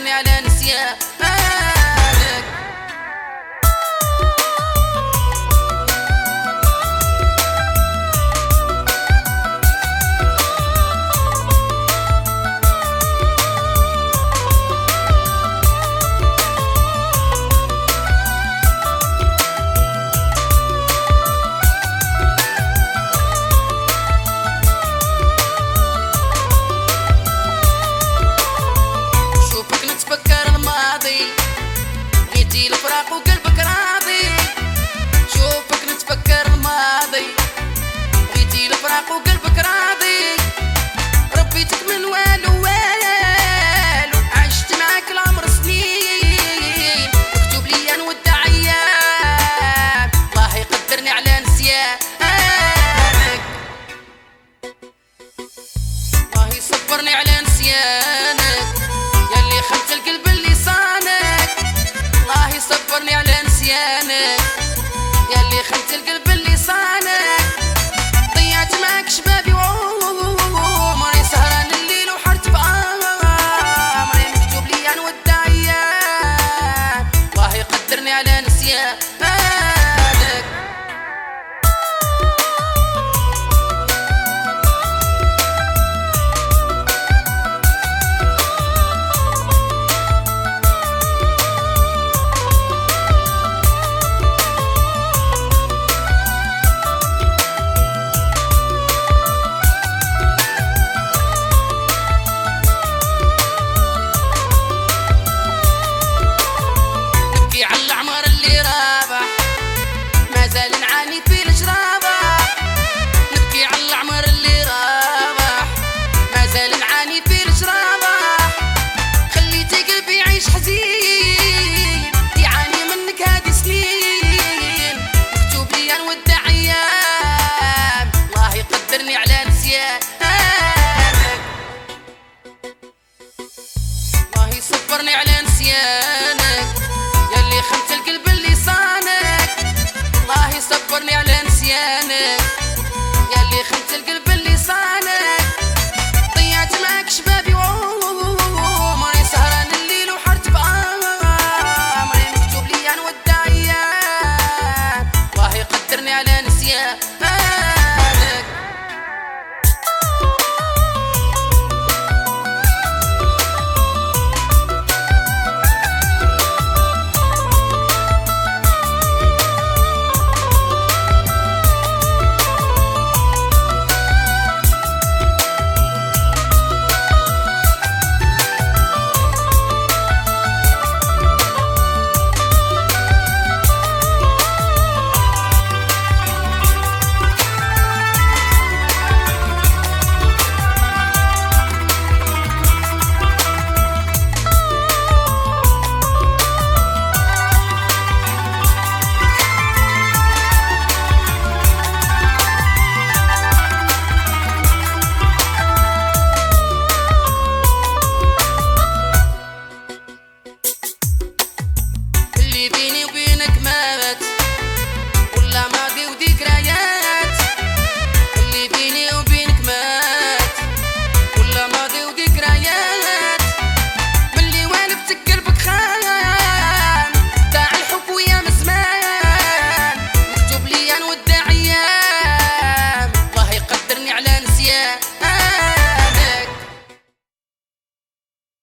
قدرني على نسيانك. بغيتي الفراق وقلبك راضي، شوفك نتفكر الماضي. بغيتي الفراق وقلبك راضي، ربيتك من والو والو، عشت معاك العمر سنين، مكتوب لي نودع ايام، الله يقدرني على نسيانك، الله يصبرني على نسيانك، ياللي خلت القلب اللي صانك، الله يصبرني على نسيانك، ياللي خلت القلب اللي صانك. ضيعت معاك شبابي وعمري، سهران الليل وحرت بعمري، مكتوب لي نودع ايام، الله يقدرني على نسيانك. نعاني في الجرابة، نبكي على العمر اللي رابح، ما زال نعاني في الجرابة، خليتي قلبي يعيش حزين، يعاني منك هادي سنين، مكتوب لي نودع ايام، الله يقدرني على نسيانك، الله يصبرني على نسيانك، ياللي خنت القلب اللي صانك، الله يصبرني على نسيانك.